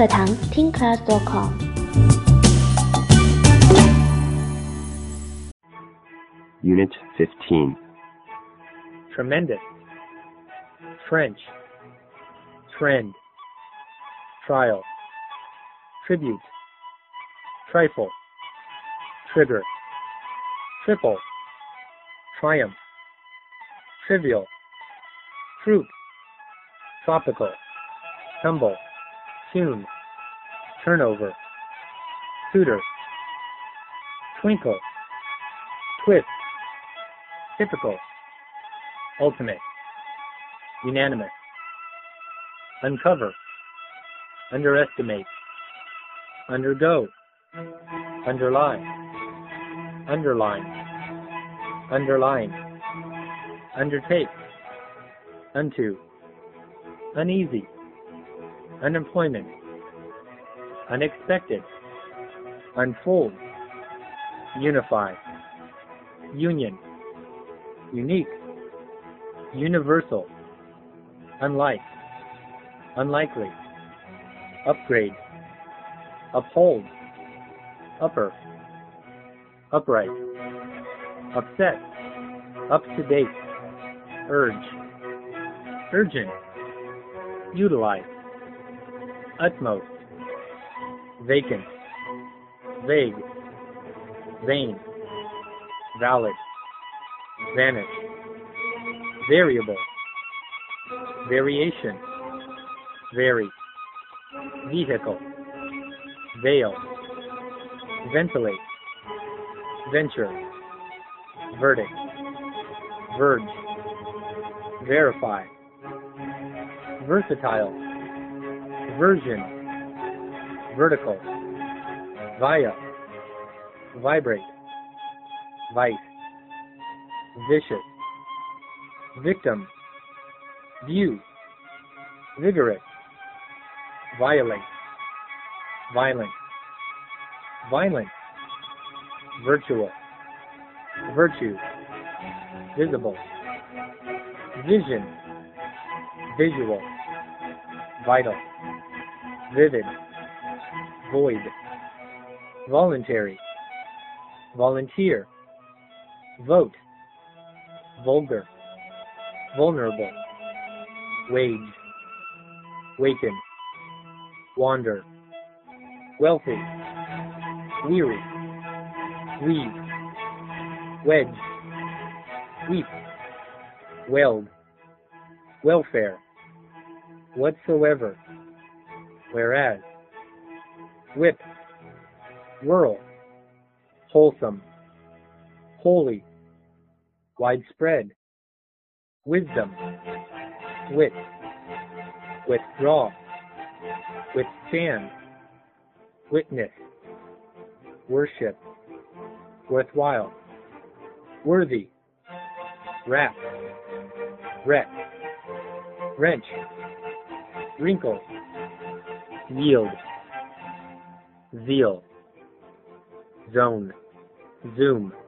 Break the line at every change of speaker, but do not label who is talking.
课堂听 class.com。
Unit 15.
Tremendous. French. Trend. Trial. Tribute. Trifle. Trigger. Triple. Triumph. Trivial. Troop. Tropical. Tumble. Tune. Turnover. Tutor. Twinkle. Twist. Typical. Ultimate. Unanimous. Uncover. Underestimate. Undergo. Underlie. Underline. Underline. Undertake. Unto. Uneasy. Unemployment. Unexpected. Unfold. Unify. Union. Unique. Universal. Unlike. Unlikely. Upgrade. Uphold. Upper. Upright. Upset. Up to date. Urge. Urgent. Utilize. Utmost. Vacant. Vague. Vain. Valid. Vanish. Variable. Variation. Vary. Vehicle. Veil. Ventilate. Venture. Verdict. Verge. Verify. Versatile. Version. Vertical. Via. Vibrate. Vice. Vicious. Victim. View. Vigorous. Violate. Violent. Violent. Virtual. Virtue. Visible. Vision. Visual. Vital. Vivid. Void. Voluntary. Volunteer. Vote. Vulgar. Vulnerable. Wage. Waken. Wander. Wealthy. Weary. Weave. Wedge. Weep. Weld. Welfare. Whatsoever. Whereas. Whip. Whirl. Wholesome. Holy. Widespread. Wisdom. Wit. Withdraw. Withstand. Witness. Worship. Worthwhile. Worthy. Wrap. Wreck. Wrench. Wrinkle. Yield. Zeal. Zone. Zoom.